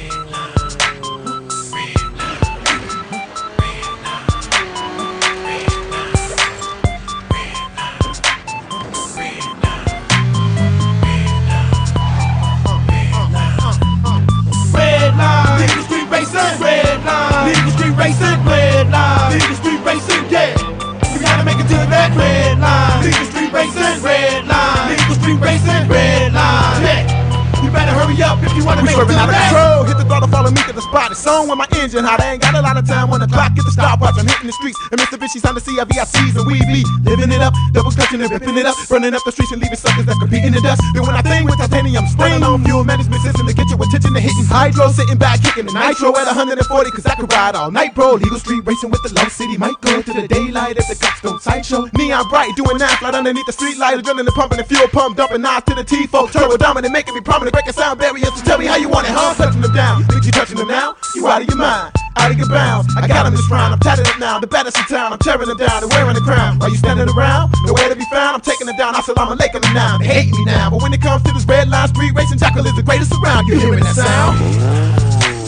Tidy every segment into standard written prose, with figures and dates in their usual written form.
Racing, red line, legal street racing, yeah. We gotta make it to that red line. Legal street racing, red line, legal street racing, red line, yeah. You better hurry up if you wanna make it to out of that. control, hit the throttle, follow me to the spot. It's on with my engine hot. I ain't got a lot of time when the clock gets the stopwatch. I'm hitting the streets and Mitsubishi's on the CIVICs and we be living it up, double clutching and ripping it up, running up the streets and leaving suckers that's competing in the dust. Then when I think with titanium spring on fuel management system to get your attention to hitting hydro, sitting back kicking the nitro at 140 cause I could ride all night, bro. Legal street racing with the low city, might go to the daylight if the cops don't sideshow. Neon bright, doing that flat underneath the street light, adrenaline pumping the fuel pump, dumping knives to the T4, turbo dominant, making me prominent, breaking sound barriers. So tell me how you want it, huh? Touching them down, think you touching them now? You out of your mind, out of your bounds. I got them this round, I'm tatted up now, the baddest in town. I'm tearing them down, they're wearing the crown. While you standing around, nowhere to be found. I'm taking them down, Assalamu alaikum now. They hate me now, but when it comes to this red line street racing, Jackal is the greatest around. You hearing that sound?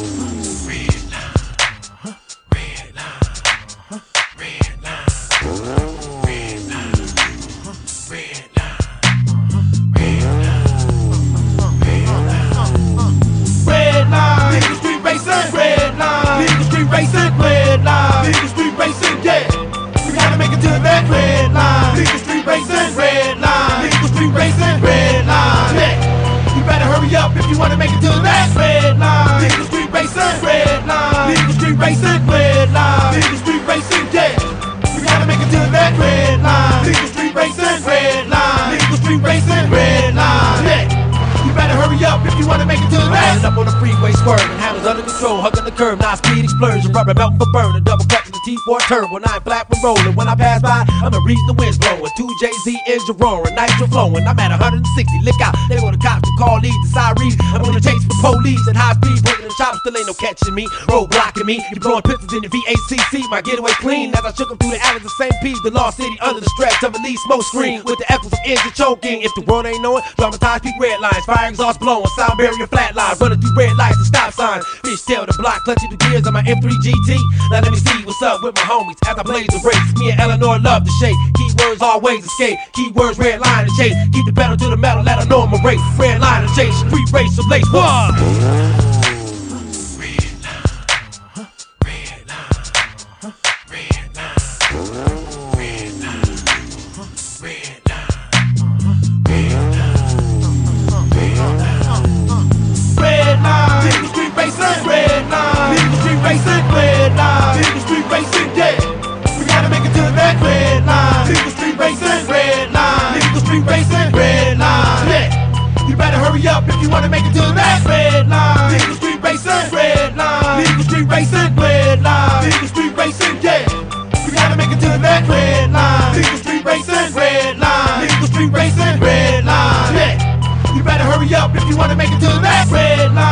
Racing, red line, legal street racing, yeah. We gotta make it to that red line. Legal street racing, red line, legal street racing, red line, yeah. You better hurry up if you wanna make it to that red line. Legal street racing, red line, legal street racing, red line, legal street racing, yeah. We gotta make it to that red line. Legal street racing, red line, legal street racing, red line, yeah. You better hurry up if you wanna make it to the rest. Up on the freeway swerving, handles under control, hugging the curb, now speed explosion, rubber melting for burning, double clutching the T4 turbo, 9 flat when rolling. When I pass by, I'm the reason the wind's blowing. 2JZ engine roaring, nitro flowing. I'm at 160, lick out. They go the cops to call leads, the sirens. I'm on the chase for police at high speed, breaking the chops, still ain't no catching me, roadblocking me. You blowing pistols in the VACC, my getaway clean. As I shook them through the alleys of St. P's, the Lost City under the stretch of at least smoke screen with the echoes of engine choking. If the world ain't knowing, dramatized peak red lines, fire exhaust blowing, sound barrier flatline, running through red lights and stop signs. Fishtail the block, clutching the gears on my M3 GT. Now let me see what's up with my homies as I blaze the race. Me and Eleanor love the shape. Keywords always escape. Keywords red line and chase. Keep the pedal to the metal, let her know I'm a race. Red line and chase, street race of lace. What? Racing, red line, legal street racing, yeah. We gotta make it to that red line. Legal street racing, red line, legal street racing, red line, yeah. You better hurry up if you wanna make it to that red line. Legal street racing, red line, legal street racing, red line, legal street racing, yeah. We gotta make it to that red line. Legal street racing, red line, legal street racing, red line, yeah. You better hurry up if you wanna make it to that red line.